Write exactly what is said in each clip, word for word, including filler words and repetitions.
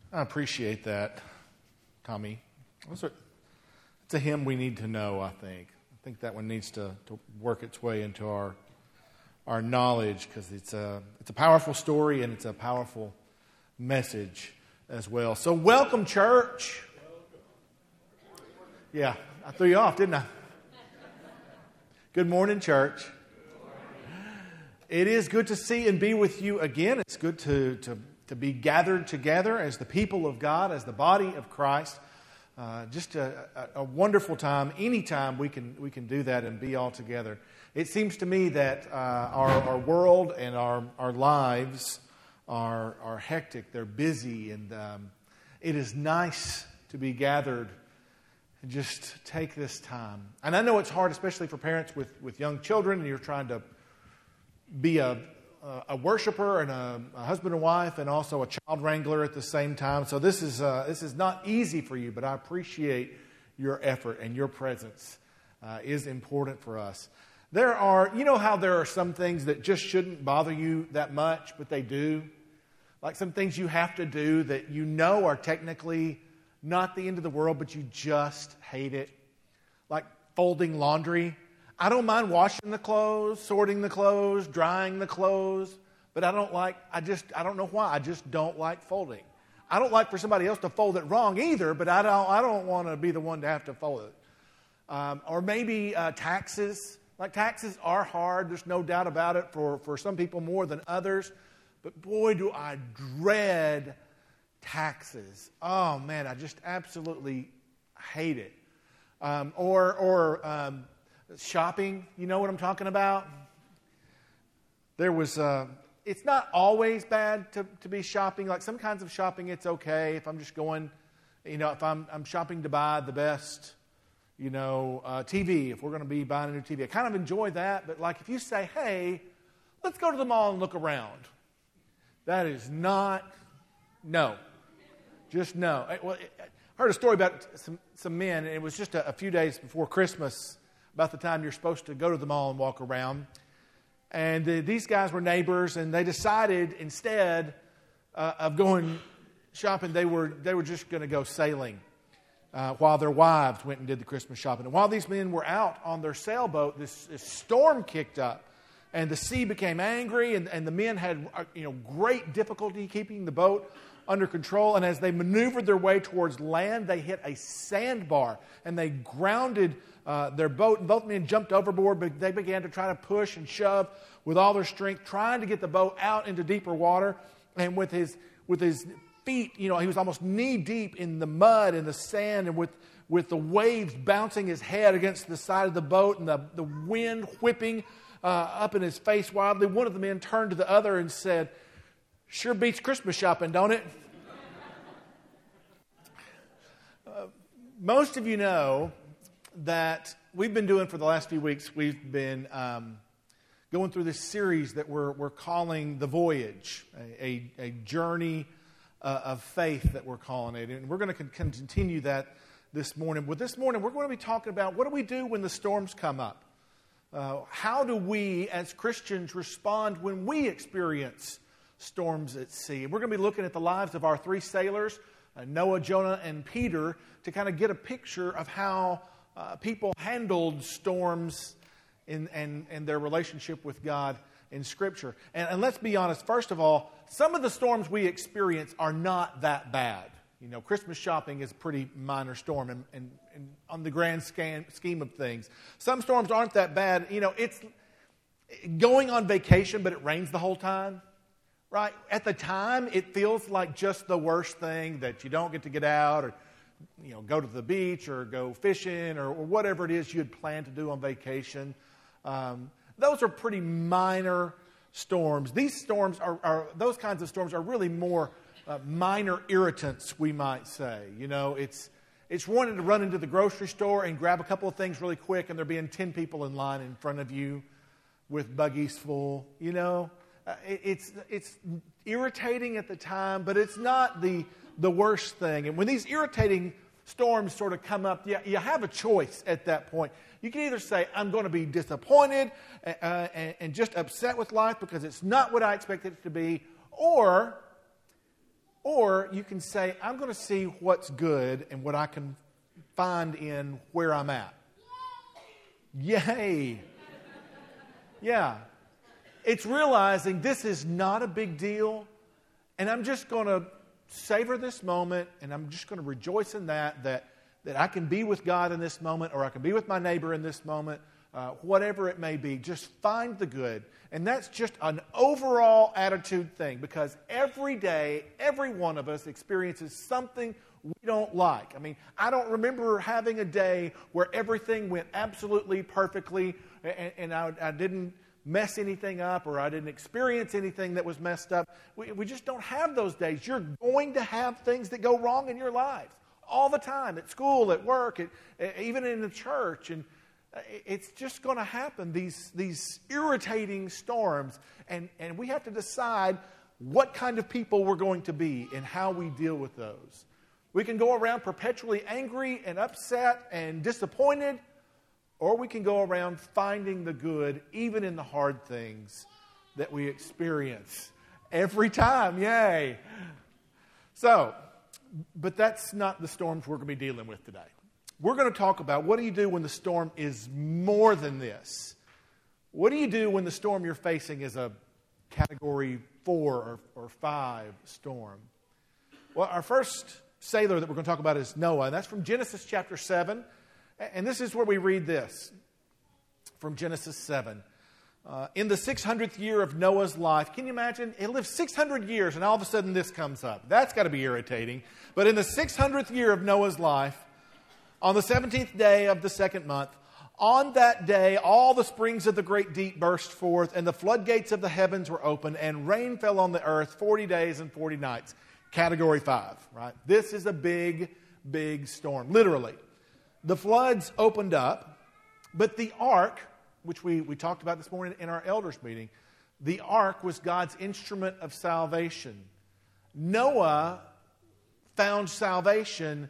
I appreciate that, Tommy. It's a hymn we need to know, I think. I think that one needs to, to work its way into our our knowledge because it's a, it's a powerful story and it's a powerful message as well. So welcome, church. Yeah, I threw you off, didn't I? Good morning, church. It is good to see and be with you again. It's good to, to, to be gathered together as the people of God, as the body of Christ. Uh, just a, a, a wonderful time. Anytime we can we can do that and be all together. It seems to me that uh, our, our world and our, our lives are, are hectic. They're busy, and um, it is nice to be gathered and just take this time. And I know it's hard, especially for parents with, with young children, and you're trying to be a, a worshiper and a, a husband and wife and also a child wrangler at the same time. So this is uh, this is not easy for you, but I appreciate your effort, and your presence uh, is important for us. There are, you know how there are some things that just shouldn't bother you that much, but they do? Like some things you have to do that you know are technically not the end of the world, but you just hate it. Like folding laundry. I don't mind washing the clothes, sorting the clothes, drying the clothes, but I don't like, I just, I don't know why, I just don't like folding. I don't like for somebody else to fold it wrong either, but I don't, I don't want to be the one to have to fold it. Um, or maybe uh, taxes. Like taxes are hard, there's no doubt about it, for, for some people more than others. But boy, do I dread taxes. Oh man, I just absolutely hate it. Um, or or um, shopping, you know what I'm talking about? There was, uh, it's not always bad to, to be shopping. Like some kinds of shopping, it's okay. If I'm just going, you know, if I'm I'm shopping to buy the best, you know, uh, T V, if we're going to be buying a new T V. I kind of enjoy that, but like if you say, hey, let's go to the mall and look around. That is not, no. Just no. I, well, I heard a story about some, some men, and it was just a, a few days before Christmas, about the time you're supposed to go to the mall and walk around. And uh, these guys were neighbors, and they decided instead uh, of going shopping, they were they were just going to go sailing. Uh, while their wives went and did the Christmas shopping. And while these men were out on their sailboat, this, this storm kicked up, and the sea became angry, and, and the men had uh, you know great difficulty keeping the boat under control. And as they maneuvered their way towards land, they hit a sandbar, and they grounded uh, their boat. And both men jumped overboard, but they began to try to push and shove with all their strength, trying to get the boat out into deeper water. And with his with his feet, you know, he was almost knee deep in the mud and the sand, and with, with the waves bouncing his head against the side of the boat and the, the wind whipping uh, up in his face wildly. One of the men turned to the other and said, "Sure beats Christmas shopping, don't it?" uh, most of you know that we've been doing for the last few weeks, we've been um, going through this series that we're, we're calling The Voyage, a, a, a journey Uh, of faith that we're calling it. And we're going to con- continue that this morning. But this morning, we're going to be talking about what do we do when the storms come up? Uh, how do we, as Christians, respond when we experience storms at sea? And we're going to be looking at the lives of our three sailors, uh, Noah, Jonah, and Peter, to kind of get a picture of how uh, people handled storms in, and, and their relationship with God in Scripture. And, and let's be honest, first of all, some of the storms we experience are not that bad. You know, Christmas shopping is a pretty minor storm and, and, and on the grand scheme, scheme of things. Some storms aren't that bad. You know, it's going on vacation, but it rains the whole time, right? At the time, it feels like just the worst thing, that you don't get to get out or, you know, go to the beach or go fishing or, or whatever it is you had planned to do on vacation. Um, Those are pretty minor storms. These storms are, are those kinds of storms are really more uh, minor irritants, we might say. You know, it's it's wanting to run into the grocery store and grab a couple of things really quick, and there being ten people in line in front of you with buggies full. You know, uh, it, it's it's irritating at the time, but it's not the the worst thing. And when these irritating storms sort of come up, you, you have a choice at that point. You can either say, I'm going to be disappointed uh, and, and just upset with life because it's not what I expected it to be, or Or you can say, I'm going to see what's good and what I can find in where I'm at. Yay! Yeah. It's realizing this is not a big deal, and I'm just going to savor this moment, and I'm just going to rejoice in that, that, that I can be with God in this moment, or I can be with my neighbor in this moment, uh, whatever it may be. Just find the good. And that's just an overall attitude thing, because every day, every one of us experiences something we don't like. I mean, I don't remember having a day where everything went absolutely perfectly, and, and I, I didn't mess anything up, or I didn't experience anything that was messed up. We, we just don't have those days. You're going to have things that go wrong in your lives all the time, at school, at work, at, even in the church. And it's just going to happen, these, these irritating storms. And, and we have to decide what kind of people we're going to be and how we deal with those. We can go around perpetually angry and upset and disappointed, or we can go around finding the good even in the hard things that we experience every time. Yay! So, but that's not the storms we're going to be dealing with today. We're going to talk about what do you do when the storm is more than this? What do you do when the storm you're facing is a category four or, or five storm? Well, our first sailor that we're going to talk about is Noah, and that's from Genesis chapter seven. And this is where we read this from Genesis seven. Uh, in the six hundredth year of Noah's life, can you imagine? He lived six hundred years, and all of a sudden this comes up. That's got to be irritating. But in the six hundredth year of Noah's life, on the seventeenth day of the second month, on that day, all the springs of the great deep burst forth, and the floodgates of the heavens were opened, and rain fell on the earth forty days and forty nights. Category five, right? This is a big, big storm, literally. The floods opened up, but the ark, which we, we talked about this morning in our elders meeting, the ark was God's instrument of salvation. Noah found salvation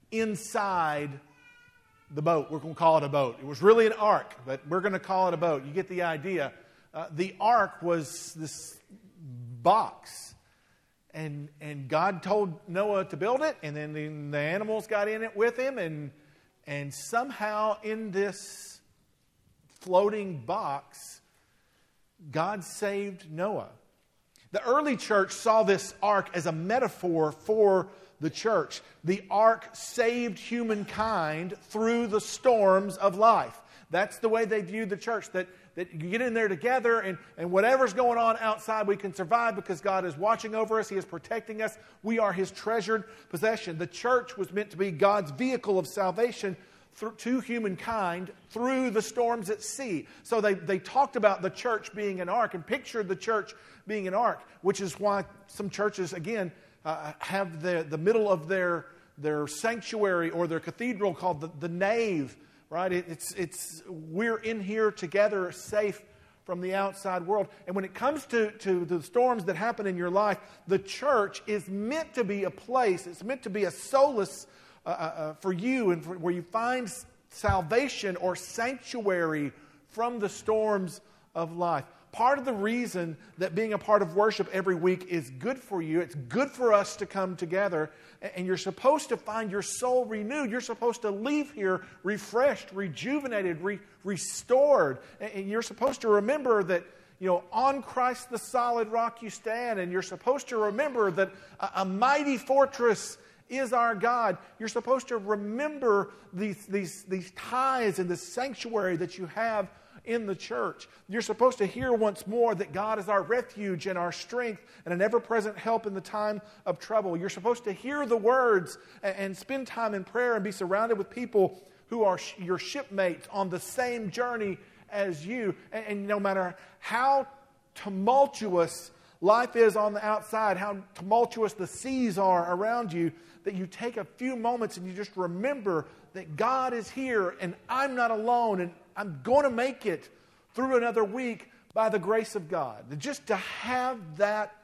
inside the boat. We're going to call it a boat. It was really an ark, but we're going to call it a boat. You get the idea. Uh, the ark was this box, and and God told Noah to build it, and then the, the animals got in it with him, and and somehow in this floating box, God saved Noah. The early church saw this ark as a metaphor for the church. The ark saved humankind through the storms of life. That's the way they viewed the church, that, that you get in there together, and, and whatever's going on outside, we can survive because God is watching over us. He is protecting us. We are His treasured possession. The church was meant to be God's vehicle of salvation through, to humankind through the storms at sea. So they, they talked about the church being an ark and pictured the church being an ark, which is why some churches, again, uh, have the, the middle of their, their sanctuary or their cathedral called the, the nave. Right? It, it's, it's, we're in here together, safe from the outside world. And when it comes to, to the storms that happen in your life, the church is meant to be a place, it's meant to be a solace uh, uh, for you, and for, where you find salvation or sanctuary from the storms of life. Part of the reason that being a part of worship every week is good for you, it's good for us to come together, and you're supposed to find your soul renewed. You're supposed to leave here refreshed, rejuvenated, re- restored. And you're supposed to remember that, you know, on Christ the solid rock you stand. And you're supposed to remember that a, a mighty fortress is our God. You're supposed to remember these, these, these ties and the sanctuary that you have in the church. You're supposed to hear once more that God is our refuge and our strength and an ever-present help in the time of trouble. You're supposed to hear the words and, and spend time in prayer and be surrounded with people who are sh- your shipmates on the same journey as you. And, and no matter how tumultuous life is on the outside, how tumultuous the seas are around you, that you take a few moments and you just remember that God is here and I'm not alone, and I'm going to make it through another week by the grace of God. Just to have that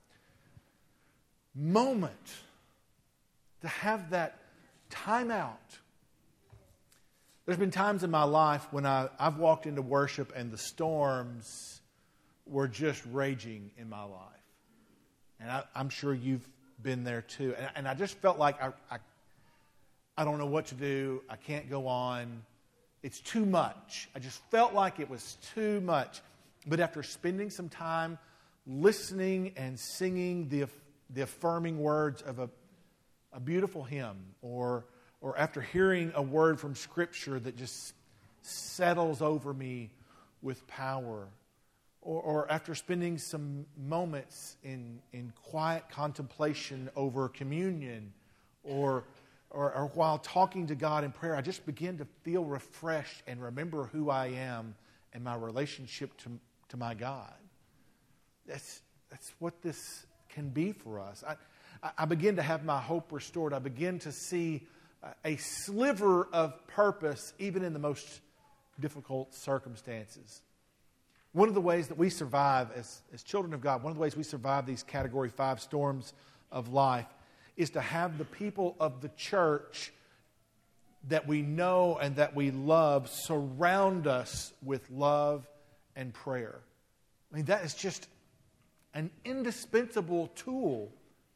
moment, to have that time out. There's been times in my life when I, I've walked into worship and the storms were just raging in my life. And I, I'm sure you've been there too. And, and I just felt like I, I, I don't know what to do. I can't go on. It's too much. I just felt like it was too much. But after spending some time listening and singing the, the affirming words of a, a beautiful hymn, or, or after hearing a word from Scripture that just settles over me with power, or, or after spending some moments in, in quiet contemplation over communion, or, or, or while talking to God in prayer, I just begin to feel refreshed and remember who I am and my relationship to, to my God. That's, that's what this can be for us. I, I begin to have my hope restored. I begin to see a sliver of purpose even in the most difficult circumstances. One of the ways that we survive as, as children of God, one of the ways we survive these Category five storms of life is to have the people of the church that we know and that we love surround us with love and prayer. I mean, that is just an indispensable tool.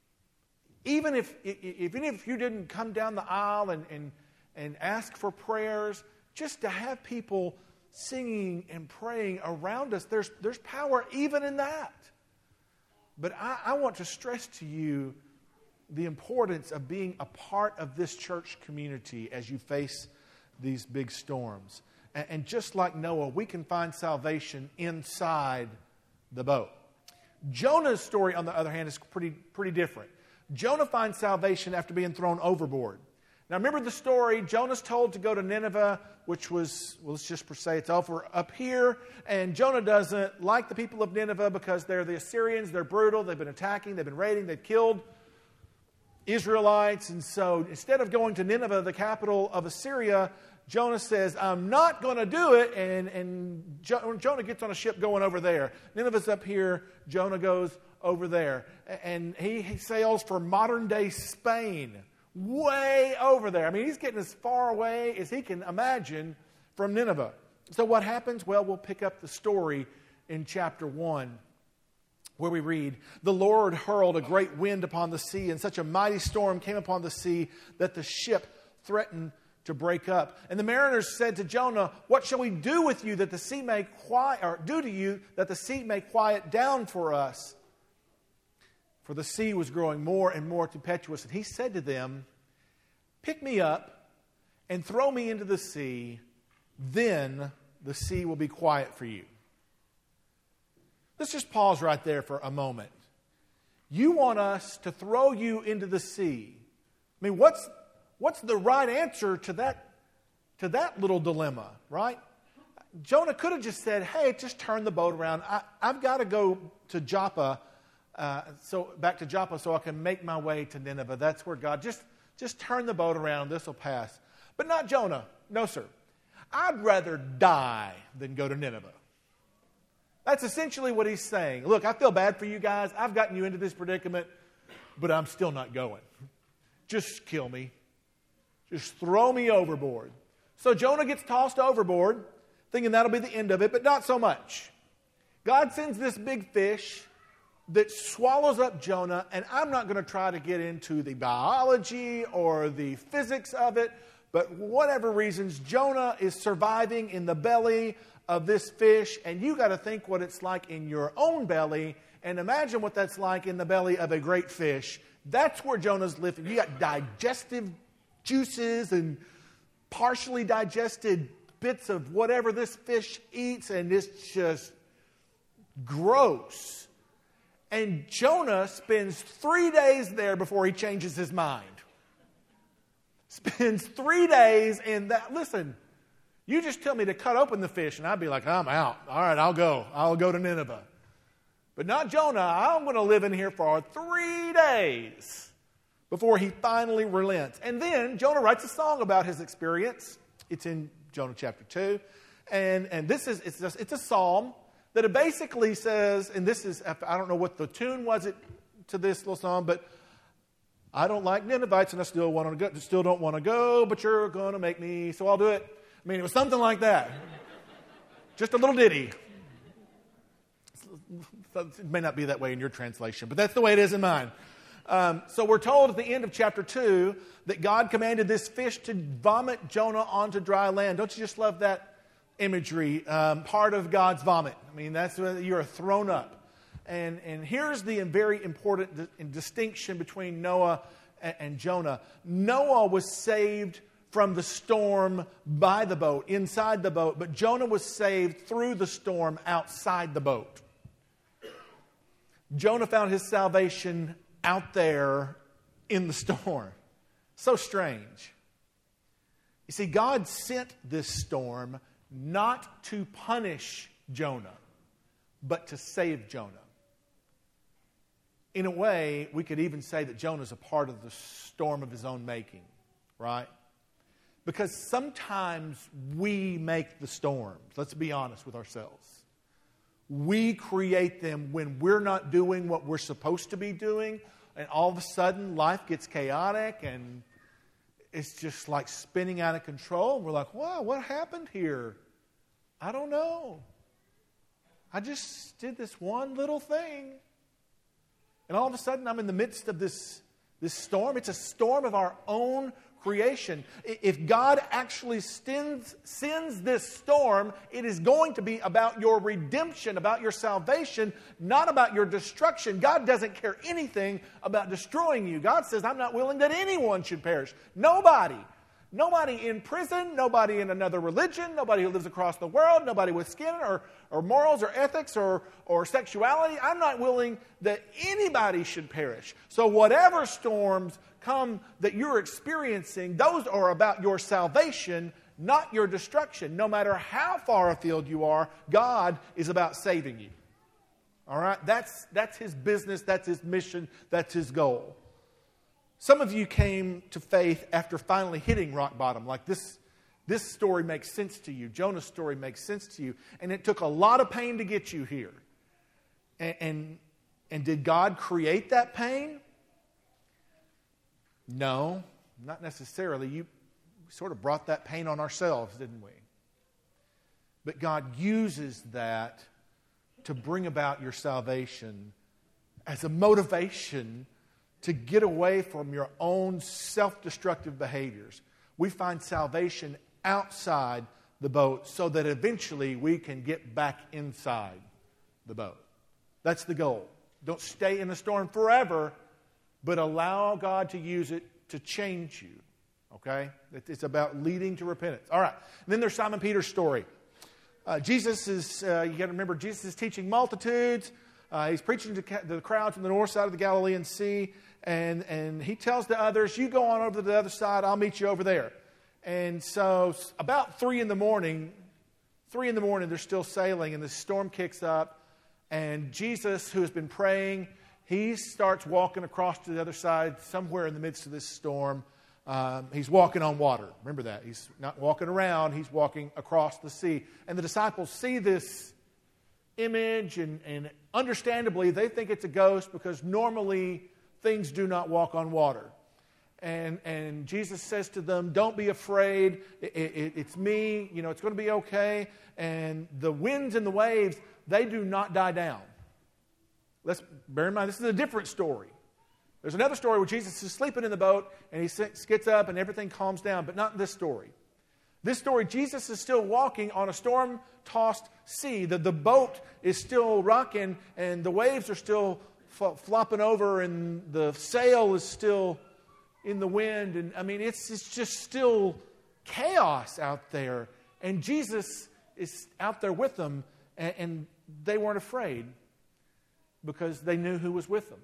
Even if, even if you didn't come down the aisle and, and, and ask for prayers, just to have people singing and praying around us, there's, there's power even in that. But I, I want to stress to you the importance of being a part of this church community as you face these big storms. And, and just like Noah, we can find salvation inside the boat. Jonah's story, on the other hand, is pretty, pretty different. Jonah finds salvation after being thrown overboard. Now remember the story, Jonah's told to go to Nineveh, which was, well, let's just say it's over up here. And Jonah doesn't like the people of Nineveh because they're the Assyrians, they're brutal, they've been attacking, they've been raiding, they've killed Israelites. And so instead of going to Nineveh, the capital of Assyria, Jonah says, I'm not going to do it. And, and jo- Jonah gets on a ship going over there. Nineveh's up here, Jonah goes over there. And he, he sails for modern day Spain, way over there. I mean, he's getting as far away as he can imagine from Nineveh. So what happens? Well, we'll pick up the story in chapter one, where we read, the Lord hurled a great wind upon the sea, and such a mighty storm came upon the sea that the ship threatened to break up. And the mariners said to Jonah, what shall we do with you that the sea may quiet, or do to you that the sea may quiet down for us? For the sea was growing more and more tempestuous. And he said to them, pick me up and throw me into the sea, then the sea will be quiet for you. Let's just pause right there for a moment. You want us to throw you into the sea. I mean, what's what's the right answer to that, to that little dilemma, right? Jonah could have just said, hey, just turn the boat around. I, I've got to go to Joppa, uh, so back to Joppa so I can make my way to Nineveh. That's where God, just, just turn the boat around. This will pass. But not Jonah. No, sir. I'd rather die than go to Nineveh. That's essentially what he's saying. Look, I feel bad for you guys. I've gotten you into this predicament, but I'm still not going. Just kill me. Just throw me overboard. So Jonah gets tossed overboard, thinking that'll be the end of it, but not so much. God sends this big fish that swallows up Jonah, and I'm not going to try to get into the biology or the physics of it, but whatever reasons, Jonah is surviving in the belly of this fish, and you got to think what it's like in your own belly, and imagine what that's like in the belly of a great fish. That's where Jonah's living. You got digestive juices and partially digested bits of whatever this fish eats, and it's just gross. And Jonah spends three days there before he changes his mind. Spends three days in that. Listen, you just tell me to cut open the fish, and I'd be like, I'm out. All right, I'll go. I'll go to Nineveh. But not Jonah. I'm going to live in here for three days before he finally relents. And then Jonah writes a song about his experience. It's in Jonah chapter two. And, and this is, it's, just, it's a psalm that it basically says, and this is, I don't know what the tune was it to this little song, but I don't like Ninevites and I still want to go, still don't want to go, but you're going to make me, so I'll do it. I mean, it was something like that. Just a little ditty. It may not be that way in your translation, but that's the way it is in mine. Um, so we're told at the end of chapter two that God commanded this fish to vomit Jonah onto dry land. Don't you just love that imagery? Um, part of God's vomit. I mean, that's when you are thrown up. And, and here's the very important di- distinction between Noah and, and Jonah. Noah was saved from the storm by the boat, inside the boat, but Jonah was saved through the storm outside the boat. Jonah found his salvation out there in the storm. So strange. You see, God sent this storm not to punish Jonah, but to save Jonah. In a way, we could even say that Jonah's a part of the storm of his own making, right? Because sometimes we make the storms. Let's be honest with ourselves. We create them when we're not doing what we're supposed to be doing, and all of a sudden life gets chaotic and it's just like spinning out of control. We're like, wow, what happened here? I don't know. I just did this one little thing. And all of a sudden I'm in the midst of this, this storm. It's a storm of our own creation. If God actually sends, sends this storm, it is going to be about your redemption, about your salvation, not about your destruction. God doesn't care anything about destroying you. God says, I'm not willing that anyone should perish. Nobody. Nobody in prison, nobody in another religion, nobody who lives across the world, nobody with skin or, or morals or ethics or, or sexuality. I'm not willing that anybody should perish. So whatever storms come that you're experiencing, those are about your salvation, not your destruction. No matter how far afield you are, God is about saving you. All right? That's, that's His business, that's His mission, that's His goal. Some of you came to faith after finally hitting rock bottom. Like this, this story makes sense to you. Jonah's story makes sense to you. And it took a lot of pain to get you here. And, and, and did God create that pain? No, not necessarily. You sort of brought that pain on ourselves, didn't we? But God uses that to bring about your salvation as a motivation to get away from your own self-destructive behaviors. We find salvation outside the boat so that eventually we can get back inside the boat. That's the goal. Don't stay in the storm forever, but allow God to use it to change you. Okay? It's about leading to repentance. All right. And then there's Simon Peter's story. Uh, Jesus is, uh, you got to remember, Jesus is teaching multitudes. Uh, he's preaching to the crowds on the north side of the Galilean Sea. And, and he tells the others, you go on over to the other side, I'll meet you over there. And so about three in the morning, three in the morning, they're still sailing, and the storm kicks up. And Jesus, who has been praying, he starts walking across to the other side, somewhere in the midst of this storm. Um, he's walking on water. Remember that. He's not walking around, he's walking across the sea. And the disciples see this image, and, and understandably, they think it's a ghost because normally things do not walk on water. And, and Jesus says to them, don't be afraid. It, it, it's me. You know, it's going to be okay. And the winds and the waves, they do not die down. Let's bear in mind, this is a different story. There's another story where Jesus is sleeping in the boat and he gets up and everything calms down, but not in this story. This story, Jesus is still walking on a storm-tossed sea. The, the boat is still rocking and the waves are still flopping over, and the sail is still in the wind. And I mean, it's, it's just still chaos out there. And Jesus is out there with them, and, and they weren't afraid because they knew who was with them.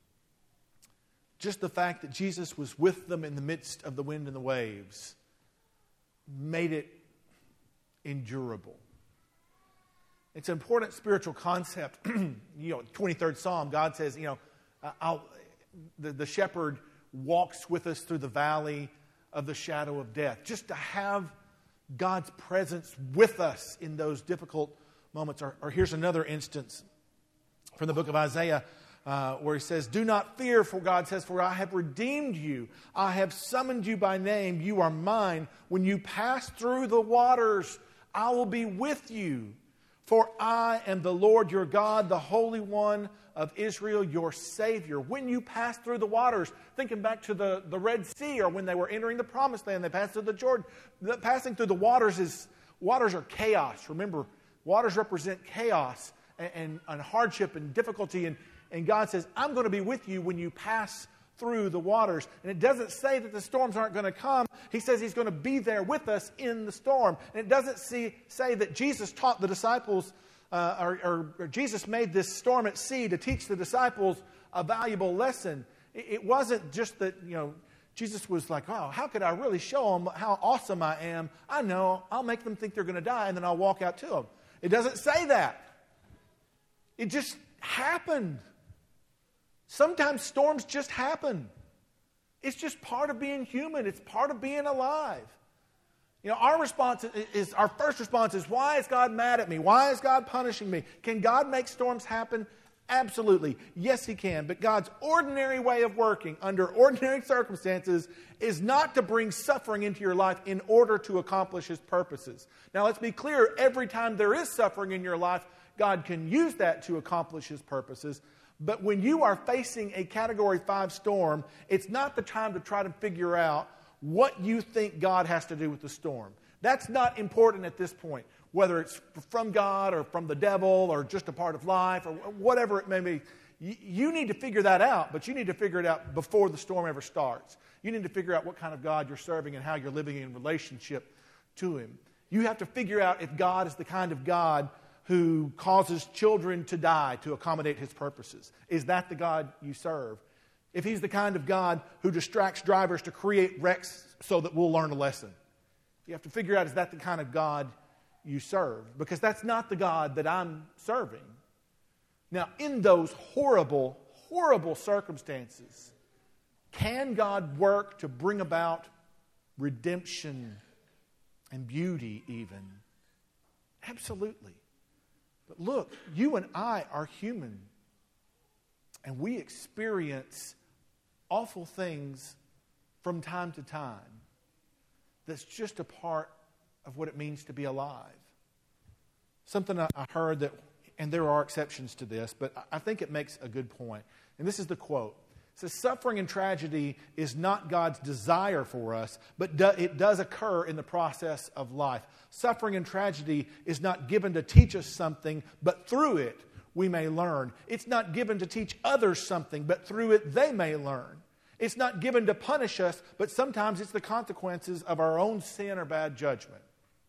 Just the fact that Jesus was with them in the midst of the wind and the waves made it endurable. It's an important spiritual concept. You know, twenty-third Psalm, God says, you know, I'll, the, the shepherd walks with us through the valley of the shadow of death. Just to have God's presence with us in those difficult moments. Or, or here's another instance from the book of Isaiah uh, where he says, do not fear, for God says, for I have redeemed you. I have summoned you by name. You are mine. When you pass through the waters, I will be with you. For I am the Lord your God, the Holy One of Israel, your Savior. When you pass through the waters, thinking back to the, the Red Sea, or when they were entering the Promised Land, they passed through the Jordan. The, passing through the waters is, waters are chaos. Remember, waters represent chaos and, and, and hardship and difficulty. And, and God says, I'm going to be with you when you pass through the waters. And it doesn't say that the storms aren't going to come. He says He's going to be there with us in the storm. And it doesn't see, say that Jesus taught the disciples, uh, or, or, or Jesus made this storm at sea to teach the disciples a valuable lesson. It, it wasn't just that, you know, Jesus was like, oh, how could I really show them how awesome I am? I know, I'll make them think they're going to die, and then I'll walk out to them. It doesn't say that. It just happened. Sometimes storms just happen. It's just part of being human. It's part of being alive. You know, our response is, our first response is, why is God mad at me? Why is God punishing me? Can God make storms happen? Absolutely. Yes, He can. But God's ordinary way of working under ordinary circumstances is not to bring suffering into your life in order to accomplish His purposes. Now, let's be clear. Every time there is suffering in your life, God can use that to accomplish His purposes. But when you are facing a Category five storm, it's not the time to try to figure out what you think God has to do with the storm. That's not important at this point, whether it's from God or from the devil or just a part of life or whatever it may be. You need to figure that out, but you need to figure it out before the storm ever starts. You need to figure out what kind of God you're serving and how you're living in relationship to Him. You have to figure out if God is the kind of God who causes children to die to accommodate His purposes. Is that the God you serve? If He's the kind of God who distracts drivers to create wrecks so that we'll learn a lesson. You have to figure out, is that the kind of God you serve? Because that's not the God that I'm serving. Now, in those horrible, horrible circumstances, can God work to bring about redemption and beauty even? Absolutely. But look, you and I are human. And we experience awful things from time to time. That's just a part of what it means to be alive. Something I heard that, and there are exceptions to this, but I think it makes a good point. And this is the quote. It says, suffering and tragedy is not God's desire for us, but do, it does occur in the process of life. Suffering and tragedy is not given to teach us something, but through it we may learn. It's not given to teach others something, but through it they may learn. It's not given to punish us, but sometimes it's the consequences of our own sin or bad judgment.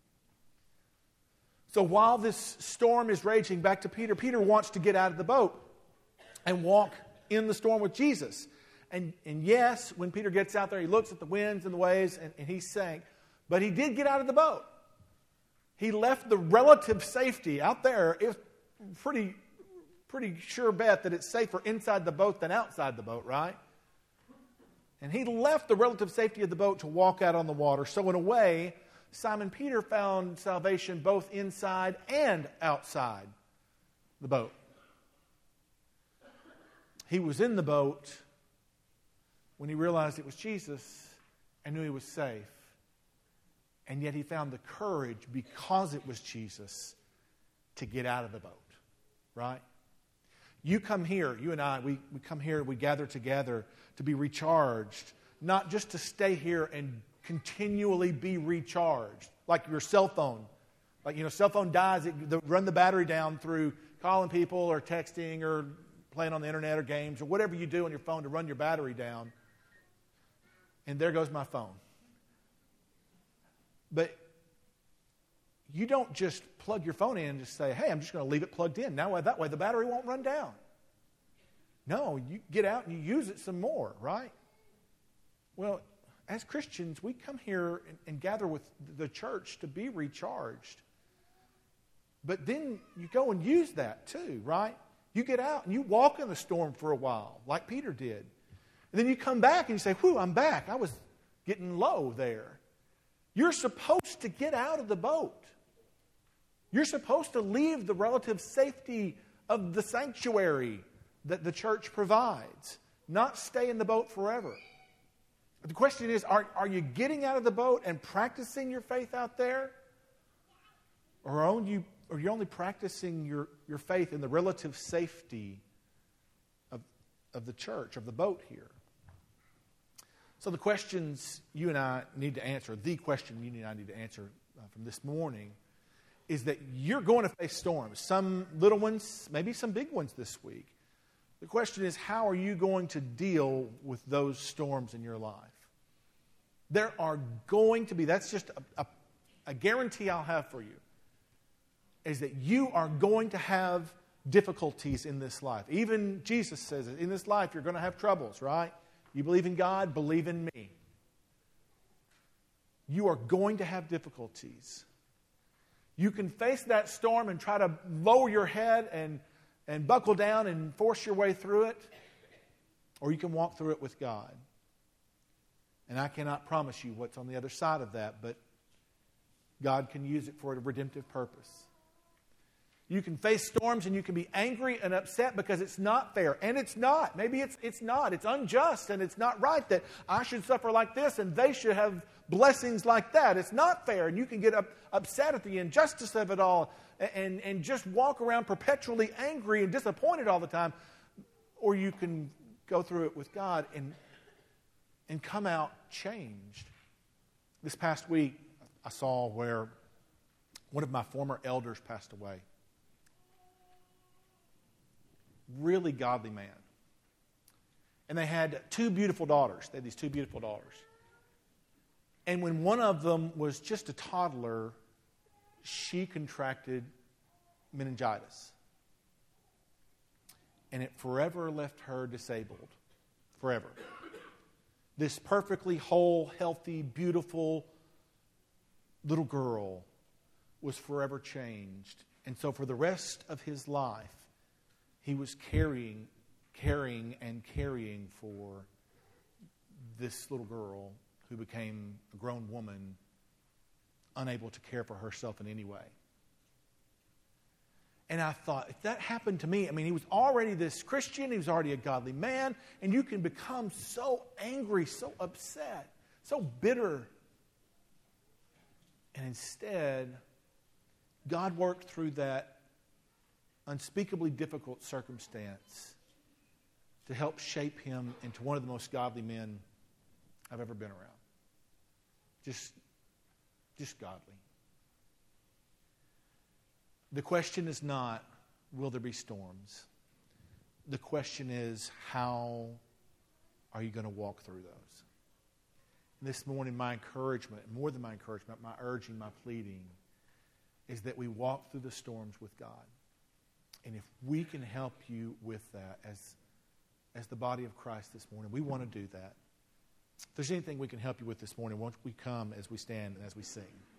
So while this storm is raging, back to Peter, Peter wants to get out of the boat and walk in the storm with Jesus. And, and yes, when Peter gets out there, he looks at the winds and the waves, and, and he sank. But he did get out of the boat. He left the relative safety out there. It was pretty, pretty sure bet that it's safer inside the boat than outside the boat, right? And he left the relative safety of the boat to walk out on the water. So in a way, Simon Peter found salvation both inside and outside the boat. He was in the boat when he realized it was Jesus and knew he was safe. And yet he found the courage, because it was Jesus, to get out of the boat. Right? You come here, you and I, we, we come here, we gather together to be recharged. Not just to stay here and continually be recharged. Like your cell phone. Like, you know, cell phone dies, it, the, run the battery down through calling people or texting or playing on the internet or games or whatever you do on your phone to run your battery down. And there goes my phone. But you don't just plug your phone in and just say, hey, I'm just going to leave it plugged in. Now that way the battery won't run down. No, you get out and you use it some more, right? Well, as Christians, we come here and, and gather with the church to be recharged. But then you go and use that too, right? You get out and you walk in the storm for a while, like Peter did. And then you come back and you say, whew, I'm back. I was getting low there. You're supposed to get out of the boat. You're supposed to leave the relative safety of the sanctuary that the church provides, not stay in the boat forever. The question is, are, are you getting out of the boat and practicing your faith out there? Or are you, are you only practicing your, your faith in the relative safety of the church, of the boat here. So the questions you and I need to answer, the question you and I need to answer uh, from this morning is that you're going to face storms. Some little ones, maybe some big ones this week. The question is, how are you going to deal with those storms in your life? There are going to be, that's just a, a, a guarantee I'll have for you, is that you are going to have difficulties in this life. Even Jesus says it, in this life you're going to have troubles, right? You believe in God, believe in me. You are going to have difficulties. You can face that storm and try to lower your head and, and buckle down and force your way through it, or you can walk through it with God. And I cannot promise you what's on the other side of that, but God can use it for a redemptive purpose. You can face storms and you can be angry and upset because it's not fair. And it's not. Maybe it's it's not. It's unjust and it's not right that I should suffer like this and they should have blessings like that. It's not fair. And you can get up, upset at the injustice of it all and, and just walk around perpetually angry and disappointed all the time. Or you can go through it with God and, and come out changed. This past week, I saw where one of my former elders passed away. Really godly man. And they had two beautiful daughters. They had these two beautiful daughters. And when one of them was just a toddler, she contracted meningitis. And it forever left her disabled. Forever. This perfectly whole, healthy, beautiful little girl was forever changed. And so for the rest of his life, he was carrying, carrying and carrying for this little girl who became a grown woman, unable to care for herself in any way. And I thought, if that happened to me, I mean, he was already this Christian, he was already a godly man, and you can become so angry, so upset, so bitter. And instead, God worked through that unspeakably difficult circumstance to help shape him into one of the most godly men I've ever been around. Just, just godly. The question is not, will there be storms? The question is, how are you going to walk through those? And this morning, my encouragement, more than my encouragement, my urging, my pleading, is that we walk through the storms with God. And if we can help you with that as, as the body of Christ this morning, we want to do that. If there's anything we can help you with this morning, won't we come as we stand and as we sing?